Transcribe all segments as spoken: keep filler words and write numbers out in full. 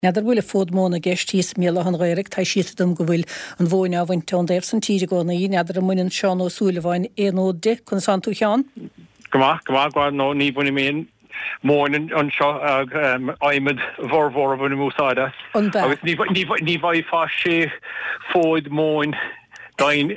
Neidir bhfuil fód móna gceist tíos míle an ghairigh tá síos dom go bhfuil an bhóine a bhainte an déir san tíide gona í neidir a muinn seán ó súlahhain éó de chun san tú cheán? Gama, gama, gwa no ní bhfuil mén móin an seo aimimid bhór-bhór a bhfuil músáide. Agus ní bhaid fá sé fóid móin dain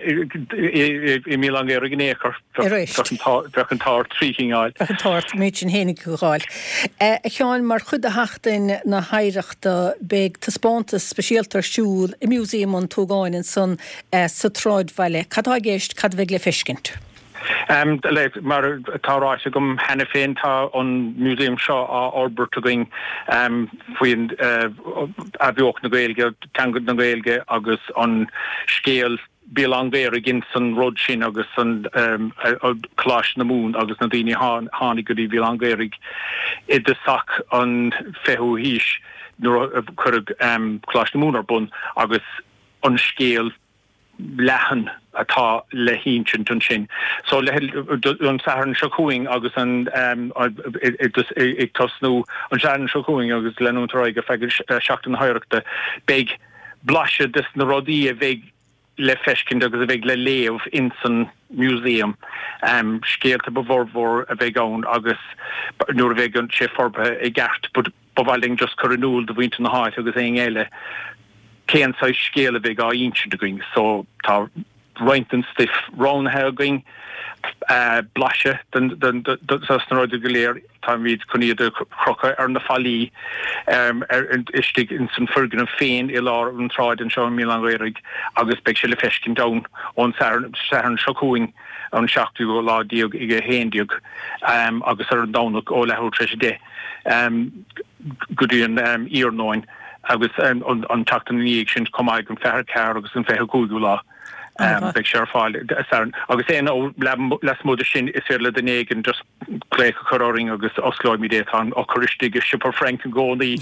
i mí an éir gnéchar an tár tríchingáil. An tár méid sin hénig go gáil. Cheáin mar chud a heachtain na haireachta beag tá spántas speisialtar siúl i múséum an tógáin san sa tráid bhaile. Cadá géist cad bheith le fiscint? Um, le, mar táráise gom henne féin tá an muséum seo á Albert going um, faoin uh, a bheoch na gaelge, tangad na gaelge agus an scéal Bill an bhéir gin san rud sin agus san um, cláis na mún agus na daoine hánig go dtí Bill an bhéir i de sac an fehu híis nuair chuig um, cláis na mún ar bun agus an scéal lehan atá le híntin tún sin. So le an saharn seo cuaing agus an um, ag tosnú an saharn seo cuaing agus lenún toráig a fegur seachtain haireachta beag blaise dis na rodí a bheith le fescin agus a bheith le léamh in san muséum um, scéalta bhór-bhór a bheith ann agus nuair a bheith an sé forbe i gceart bud bhhaling just chuirnúil do bhainte na háit agus é eile céan sa scéal a bheith á ionse do going. So tá rointan stiff rán he going uh, blaise den den sas na roiide go léir tá míad chuníad a crocha ar na fallí um, ar istig in san fergan an féin i lár an tráid an seo mí an ghairigh agus beag se le fescin down ón saharn seo cuaing an seachtú go ládíog ige héindiog um, agus ar an dánach ó lethúir treis dé um, go dtí an um, íornáin agus um, an, an tachtan níag sin comáid an feithir cear agus an feithir cúigú lá. Um, big sure fáil agus é ó les móidir sin is fér le den éigen just léic choráing agus osláid mí déit an ó choristigh super Frank an gcónaí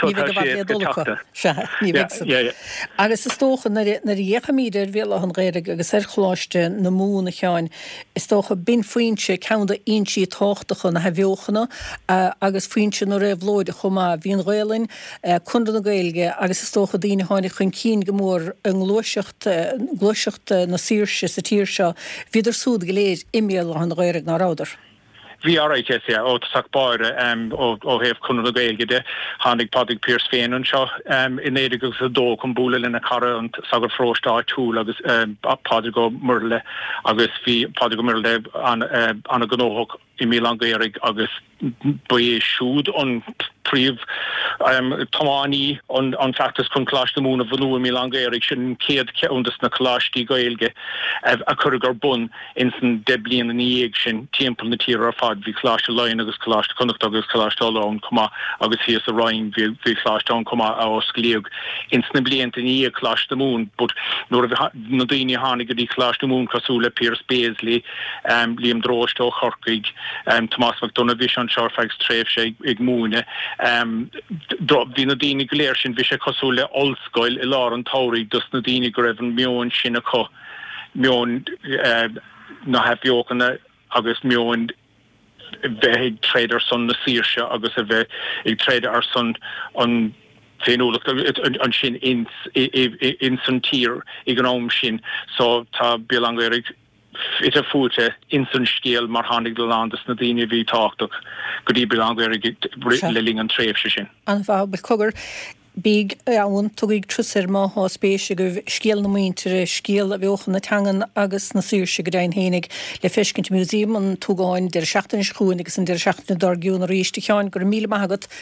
agus is tócha na dhécha míidir bhéal an réireigh agus ar chláiste na múna cheáin is tócha bin faoinse ceanna intí táchtachan na hebheochanna agus faoinse nó raibh lóide chumá bhíon réalainn chunda na gaeilge agus is tócha daoine háinnig chun cín go mór an glóiseacht na sírse sa tír seo viidir súd go léir imial an ghairigh ná ráidir. Bhí áráid é ó taach báire ó héamh chun na gaeilge de hánig Padraig Pearse féin an seo in éidir agus a dó chun búla lena cara an sagar fróstá túl agus Padraig go Murle agus bhí Padraig go Murle an gnóthach i mí an ghairigh agus ba é siúd an príomh um, tomáí an, an factus chun cláis na múna bhanú mí an ghairigh sin céad ceantas na cláistí gaeilge a chuig ar bun in san de blian na íag sin timppla na tír ar fad bhí cláiste lein agus cláiste connacht agus cláiste lán comá agus híos a rain bhí cláiste an comá á scléog in sna blian na íag cláis na mún, bud nuair na daoine hánig go dtí cláis na mún cosúla Pearse Paisley um, Liam Droste ó Chorcaig um, Tomás McDonagh bhí an seo fegus tréimh sé ag múna um, hí na daoine go léir sin bhí sé cosúla olscoil i lár an táirí dus na daoine go raibh an meoin sin a cho meoin uh, na hebheochanna agus meoin bheith ag tréad ar son na sírse agus a bheith ag tréad ar son an féinúlacht an sin in, in san tír i gnám sin. So tá Bill an ghairigh it a fute in san scéal mar hánig do landas na daoine bhí táchtach go dtí Bill an ghairigh leling an tréimh sin. An bhá be cogur bíg ann tuigh trusir má há spéise go scéal na muintere scéal a bheochan na teangan agus na sírse go dain hénig le fiscint múséum an túgáin der seachtain schuúin agus an der seachtain dargiún a ríiste cheáin gur míle maigad